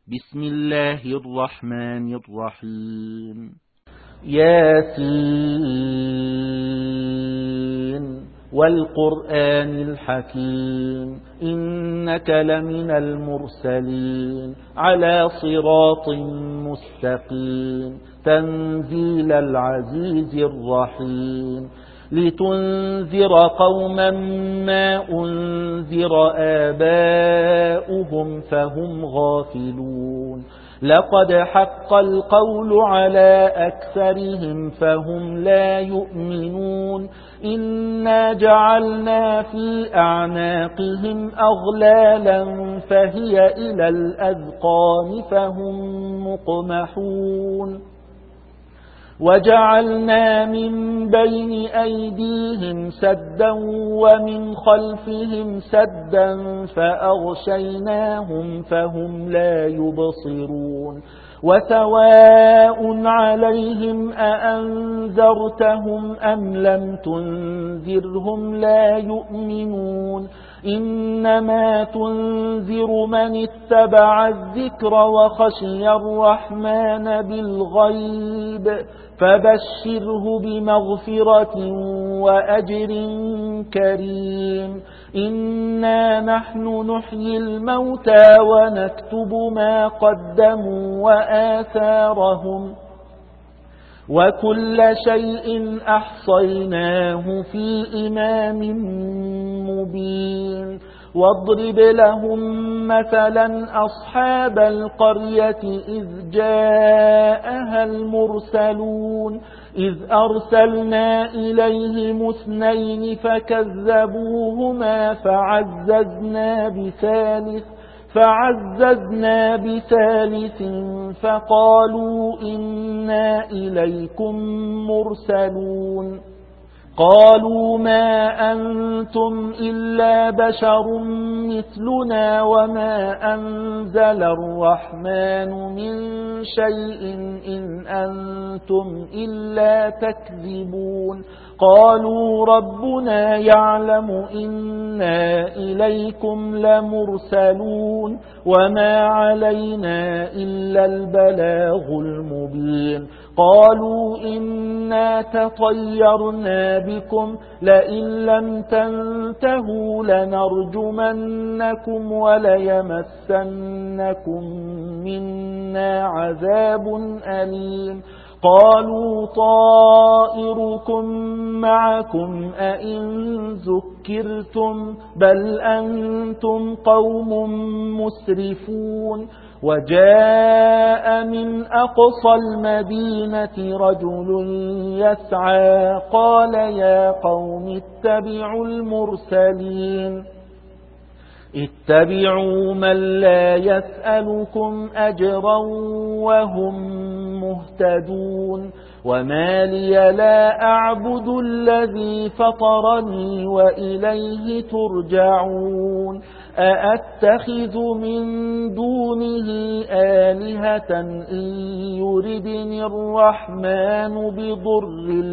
بسم الله الرحمن الرحيم. ياسين والقرآن الحكيم إنك لمن المرسلين على صراط مستقيم تنزيل العزيز الرحيم لتنذر قوما ما أنذر آباؤهم فهم غافلون لقد حق القول على أكثرهم فهم لا يؤمنون إنا جعلنا في أعناقهم أغلالا فهي إلى الأذقان فهم مقمحون وجعلنا من بين أيديهم سدا ومن خلفهم سدا فأغشيناهم فهم لا يبصرون وسواء عليهم أأنذرتهم أم لم تنذرهم لا يؤمنون إنما تنذر من اتبع الذكر وخشي الرحمن بالغيب فبشره بمغفرة وأجر كريم إنا نحن نحيي الموتى ونكتب ما قدموا وآثارهم وكل شيء أحصيناه في إمام مبين واضرب لهم مثلا أصحاب القرية إذ جاءها المرسلون إذ أرسلنا إليهم 2 فكذبوهما فعززنا بثالث فقالوا إنا إليكم مرسلون قالوا ما أنتم إلا بشر مثلنا وما أنزل الرحمن من شيء إن أنتم إلا تكذبون قالوا ربنا يعلم إنا إليكم لمرسلون وما علينا إلا البلاغ المبين قالوا إنا تطيرنا بكم لئن لم تنتهوا لنرجمنكم وليمسنكم منا عذاب أليم قالوا طائركم معكم أئن ذكرتم بل أنتم قوم مسرفون وجاء من أقصى المدينة رجل يسعى قال يا قوم اتبعوا المرسلين اتبعوا من لا يسألكم أجرا وهم مهتدون وما لي لا أعبد الذي فطرني وإليه ترجعون أأتخذ من دونه آلهة إن يردني الرحمن بضر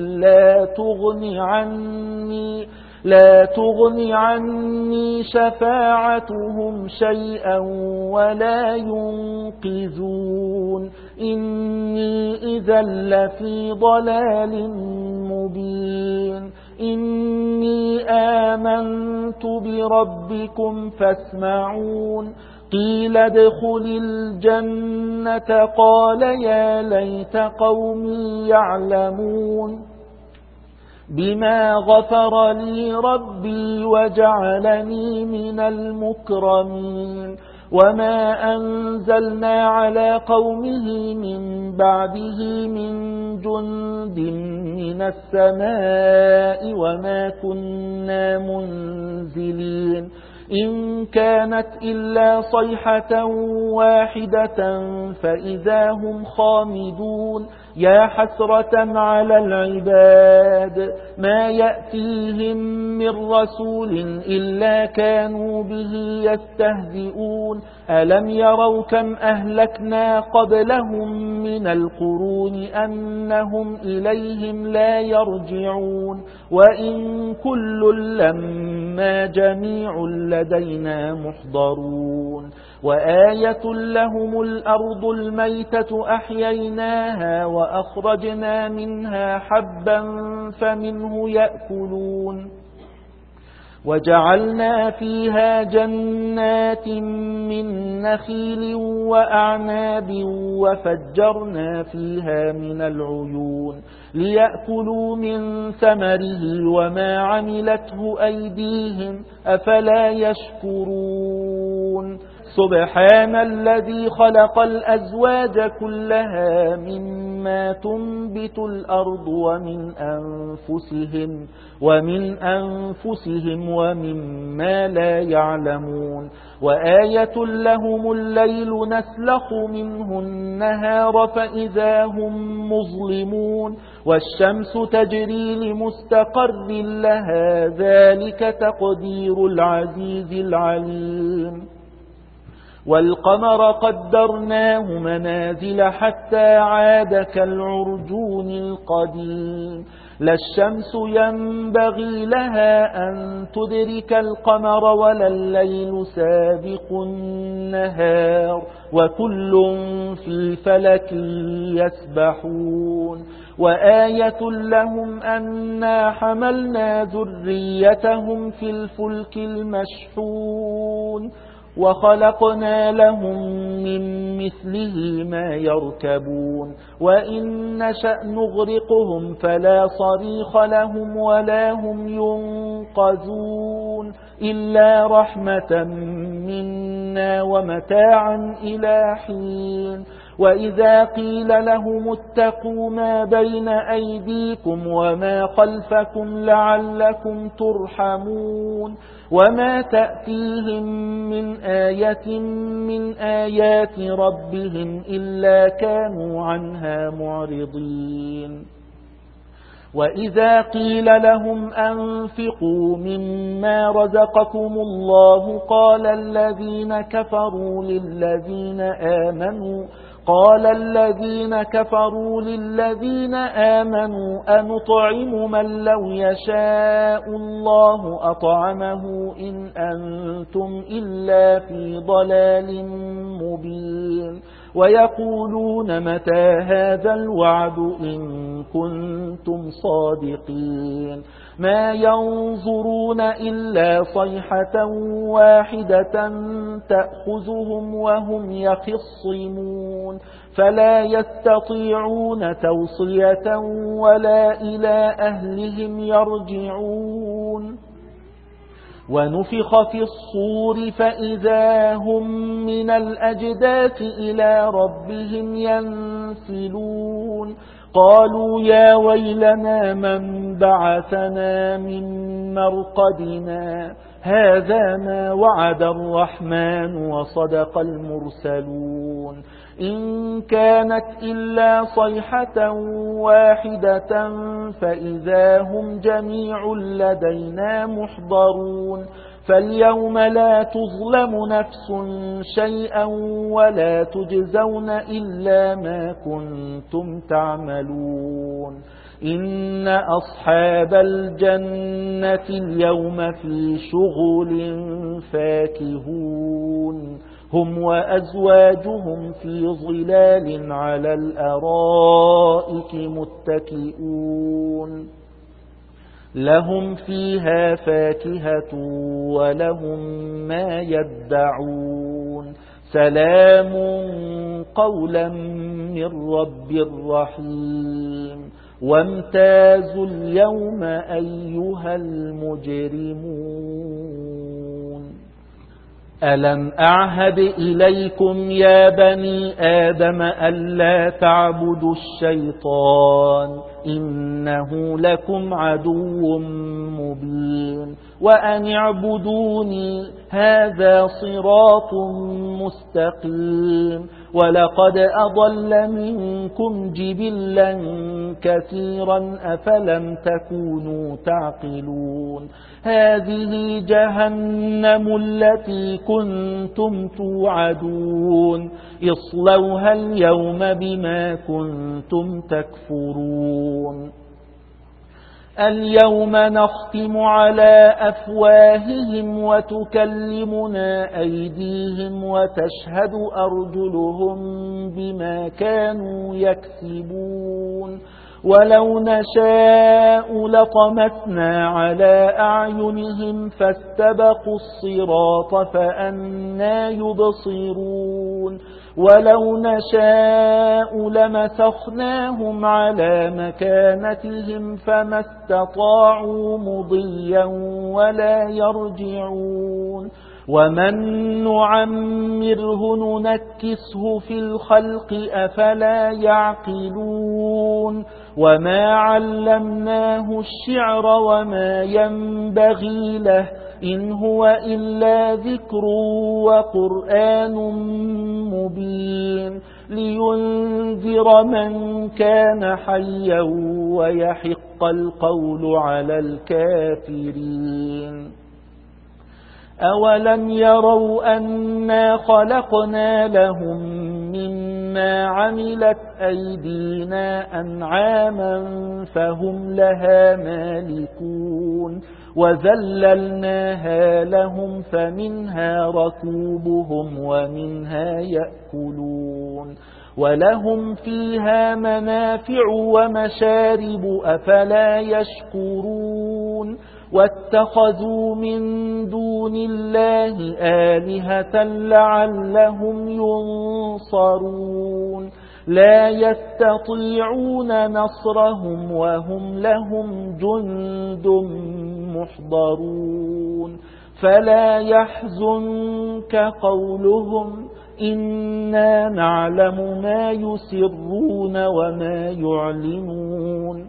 لا تغني عني شفاعتهم شيئا ولا ينقذون إني إذا لفي ضلال مبين إني آمنت بربكم فاسمعون قيل ادخل الجنة قال يا ليت قومي يعلمون بما غفر لي ربي وجعلني من المكرمين وما أنزلنا على قومه من بعده من جند من السماء وما كنا منزلين إن كانت إلا صيحة واحدة فإذا هم خامدون يا حسرة على العباد ما يأتيهم من رسول إلا كانوا به يستهزئون ألم يروا كم أهلكنا قبلهم من القرون أنهم إليهم لا يرجعون وإن كل لما جميع لدينا محضرون وآية لهم الأرض الميتة أحييناها وأخرجنا منها حبا فمنه يأكلون وجعلنا فيها جنات من نخيل وأعناب وفجرنا فيها من العيون ليأكلوا من ثمره وما عملته أيديهم أفلا يشكرون سبحان الذي خلق الأزواج كلها مما تنبت الأرض ومن أنفسهم ومما لا يعلمون وآية لهم الليل نسلخ منه النهار فإذا هم مظلمون والشمس تجري لمستقر لها ذلك تقدير العزيز العليم والقمر قدرناه منازل حتى عاد كالعرجون القديم لا الشمس ينبغي لها أن تدرك القمر ولا الليل سابق النهار وكل في فلك يسبحون وآية لهم أنا حملنا ذريتهم في الفلك المشحون وخلقنا لهم من مثله ما يركبون وإن نشأ نغرقهم فلا صريخ لهم ولا هم ينقذون إلا رحمة منا ومتاعا إلى حين وإذا قيل لهم اتقوا ما بين أيديكم وما خلفكم لعلكم ترحمون وما تأتيهم من آية من آيات ربهم إلا كانوا عنها معرضين وإذا قيل لهم أنفقوا مما رزقكم الله قال الذين كفروا للذين آمنوا أنطعم من لو يشاء الله أطعمه إن أنتم إلا في ضلال مبين ويقولون متى هذا الوعد إن كنتم صادقين ما ينظرون إلا صيحة واحدة تأخذهم وهم يخصمون فلا يستطيعون توصية ولا إلى أهلهم يرجعون ونفخ في الصور فإذا هم من الأجداث إلى ربهم ينسلون قالوا يا ويلنا من بعثنا من مرقدنا هذا ما وعد الرحمن وصدق المرسلون إن كانت إلا صيحة واحدة فإذا هم جميع لدينا محضرون فاليوم لا تظلم نفس شيئا ولا تجزون إلا ما كنتم تعملون إن أصحاب الجنة اليوم في شغل فاكهون هم وأزواجهم في ظلال على الأرائك متكئون لهم فيها فاكهة ولهم ما يدعون سلام قولا من رب رحيم وامتازوا اليوم أيها المجرمون ألم أعهد إليكم يا بني آدم ألا تعبدوا الشيطان إنه لكم عدو مبين وأن اعبدوني هذا صراط مستقيم ولقد أضل منكم جبلا كثيرا أفلم تكونوا تعقلون هذه جهنم التي كنتم توعدون اصلوها اليوم بما كنتم تكفرون اليوم نختم على أفواههم وتكلمنا أيديهم وتشهد أرجلهم بما كانوا يكسبون ولو نشاء لطمسنا على أعينهم فاستبقوا الصراط فأنى يبصرون ولو نشاء لمسخناهم على مكانتهم فما استطاعوا مضيا ولا يرجعون ومن نعمره ننكسه في الخلق أفلا يعقلون وما علمناه الشعر وما ينبغي له إن هو إلا ذكر وقرآن مبين لينذر من كان حيا ويحق القول على الكافرين أولم يروا أنا خلقنا لهم مما عملت أيدينا أنعاما فهم لها مالكون وذللناها لهم فمنها ركوبهم ومنها يأكلون ولهم فيها منافع ومشارب أفلا يشكرون واتخذوا من دون الله آلهة لعلهم ينصرون لا يستطيعون نصرهم وهم لهم جند محضرون فلا يحزنك قولهم إنا نعلم ما يسرون وما يعلنون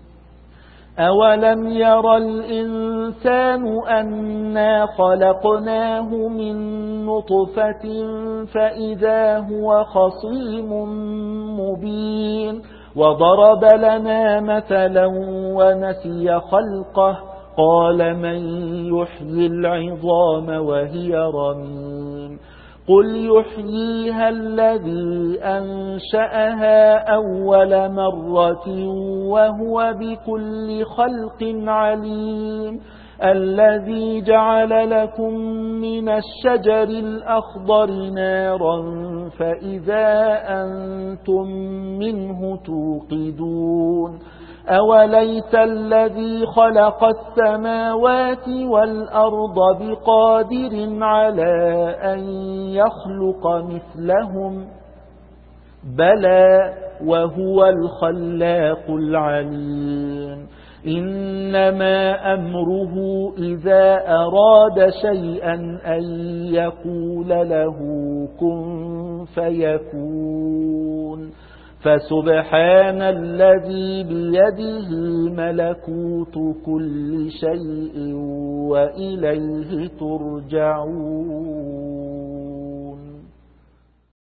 أولم ير الإنسان أنا خلقناه من نطفة فإذا هو خصيم مبين وضرب لنا مثلا ونسي خلقه قال من يحيي العظام وهي رميم قل يحييها الذي أنشأها أول مرة وهو بكل خلق عليم الذي جعل لكم من الشجر الأخضر نارا فإذا أنتم منه توقدون أوليس الذي خلق السماوات والأرض بقادر على أن يخلق مثلهم بلى وهو الخلاق العليم إنما أمره إذا أراد شيئا أن يقول له كن فيكون فسبحان الذي بيده ملكوت كل شيء وإليه ترجعون